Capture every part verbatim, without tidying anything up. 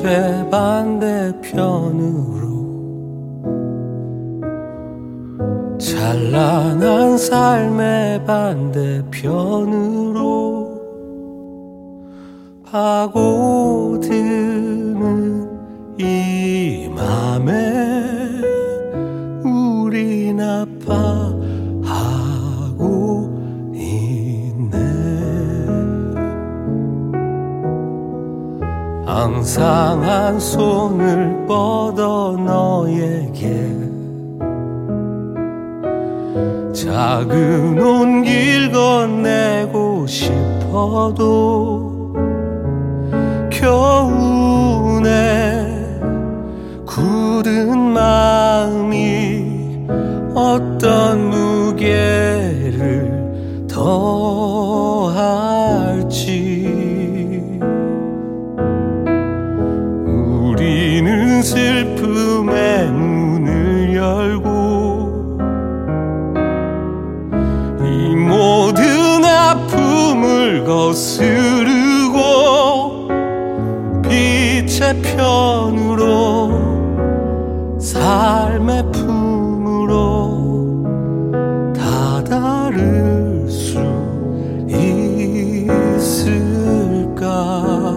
빛의 반대편으로 찬란한 삶의 반대편으로 파고드는 이 맘에 우린 아파하고 있네. 항상 한 손을 뻗어 너에게 작은 온길 건네고 싶어도 겨우내 굳은 마음이 어떤 무게를 더할지. 우리는 슬픔의 문을 열고 이 모든 아픔을 거스르고 빛의 편으로 삶의 품으로 다다를 수 있을까.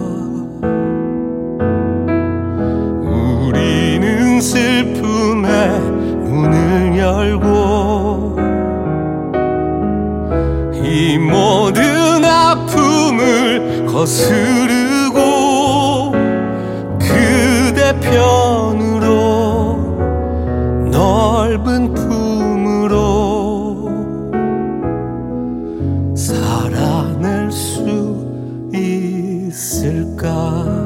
우리는 슬픔의 문을 열고 이 모든 아픔을 거스르고 그대 편으로 넓은 품으로 살아낼 수 있을까.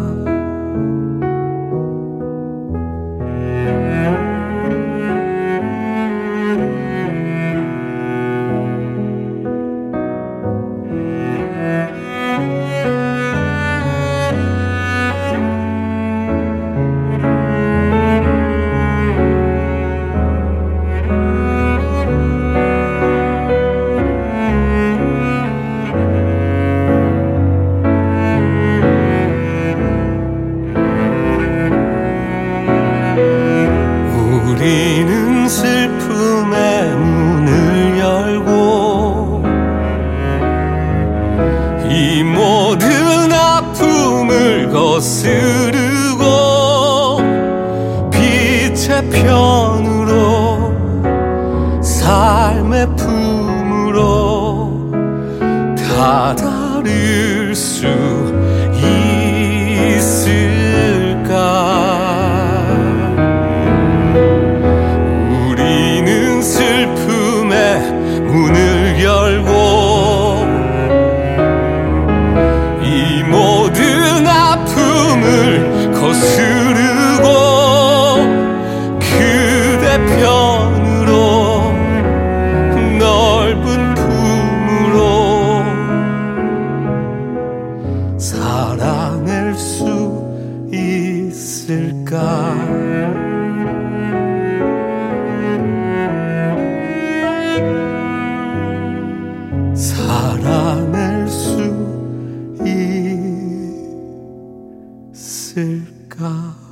우리는 슬픔의 문을 열고 이 모든 아픔을 거스르고 빛의 편으로 삶의 품으로 다다를 수 있을까. 문을 열고 이 모든 아픔을 거스르고 그대 편으로 넓은 품으로 살아낼 수 있을까. 살아낼 수 있을까.